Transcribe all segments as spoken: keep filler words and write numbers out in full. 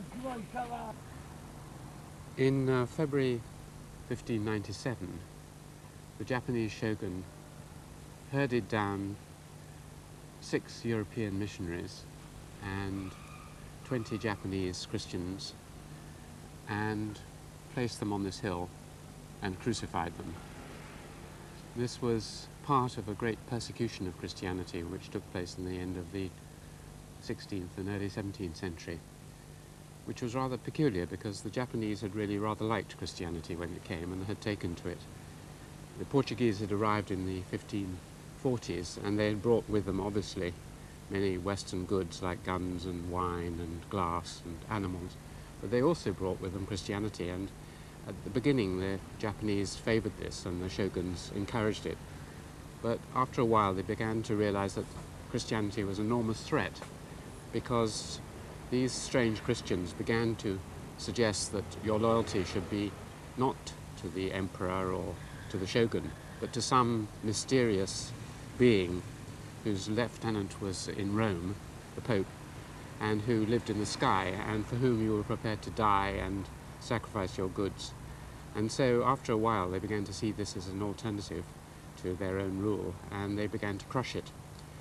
In uh, February fifteen ninety-seven, the Japanese shogun herded down six European missionaries and twenty Japanese Christians and placed them on this hill and crucified them. This was part of a great persecution of Christianity which took place in the end of the sixteenth and early seventeenth century, which was rather peculiar because the Japanese had really rather liked Christianity when it came and had taken to it. The Portuguese had arrived in the fifteen forties and they had brought with them obviously many Western goods like guns and wine and glass and animals, but they also brought with them Christianity, and at the beginning the Japanese favoured this and the shoguns encouraged it, but after a while they began to realise that Christianity was an enormous threat because these strange Christians began to suggest that your loyalty should be not to the emperor or to the shogun, but to some mysterious being whose lieutenant was in Rome, the Pope, and who lived in the sky, and for whom you were prepared to die and sacrifice your goods. And so after a while they began to see this as an alternative to their own rule, and they began to crush it.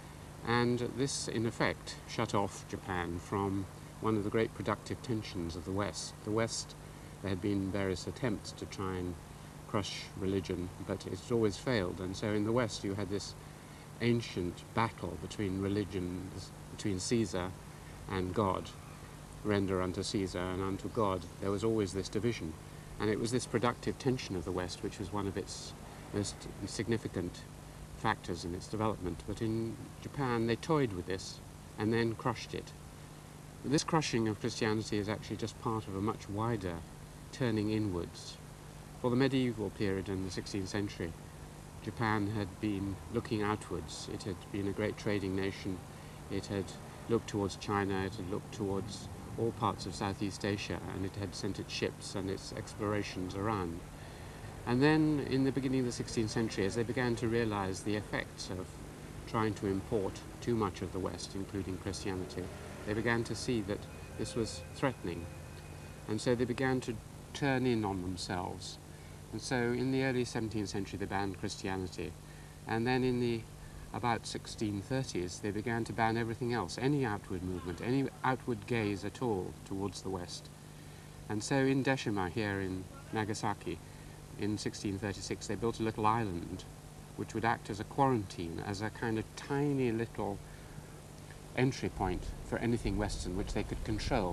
And this, in effect, shut off Japan from one of the great productive tensions of the West. The West, there had been various attempts to try and crush religion, but it's always failed. And so in the West you had this ancient battle between religions, between Caesar and God. Render unto Caesar and unto God. There was always this division. And it was this productive tension of the West which was one of its most significant factors in its development. But in Japan they toyed with this and then crushed it. This crushing of Christianity is actually just part of a much wider turning inwards. For the medieval period in the sixteenth century, Japan had been looking outwards. It had been a great trading nation. It had looked towards China, it had looked towards all parts of Southeast Asia, and it had sent its ships and its explorations around. And then, in the beginning of the sixteenth century, as they began to realize the effects of trying to import too much of the West, including Christianity, they began to see that this was threatening. And so they began to turn in on themselves. And so in the early seventeenth century they banned Christianity. And then in the about sixteen thirties they began to ban everything else, any outward movement, any outward gaze at all towards the West. And so in Deshima here in Nagasaki in sixteen thirty-six they built a little island which would act as a quarantine, as a kind of tiny little entry point for anything Western which they could control.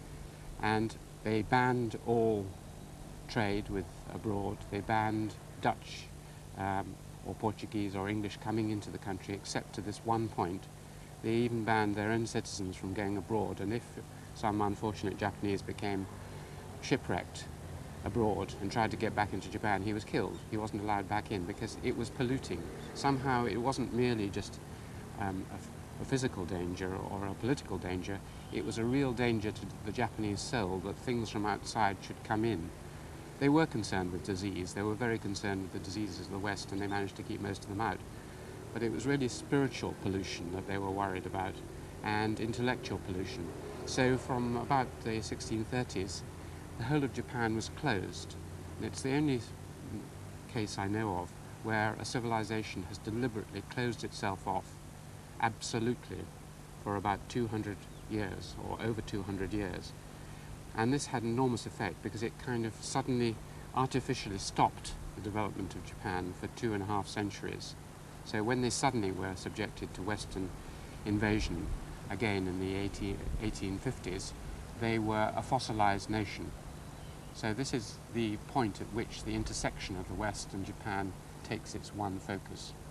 And they banned all trade with abroad. They banned Dutch um, or Portuguese or English coming into the country except to this one point. They even banned their own citizens from going abroad, and if some unfortunate Japanese became shipwrecked abroad and tried to get back into Japan, he was killed. He wasn't allowed back in because it was polluting. Somehow it wasn't merely just um, a, a physical danger or a political danger, it was a real danger to the Japanese soul that things from outside should come in. They were concerned with disease, they were very concerned with the diseases of the West, and they managed to keep most of them out. But it was really spiritual pollution that they were worried about, and intellectual pollution. So from about the sixteen thirties, the whole of Japan was closed. And it's the only case I know of where a civilization has deliberately closed itself off, absolutely, for about two hundred years, or over two hundred years. And this had an enormous effect because it kind of suddenly, artificially stopped the development of Japan for two and a half centuries. So when they suddenly were subjected to Western invasion, again in the eighteen fifties, they were a fossilized nation. So this is the point at which the intersection of the West and Japan takes its one focus.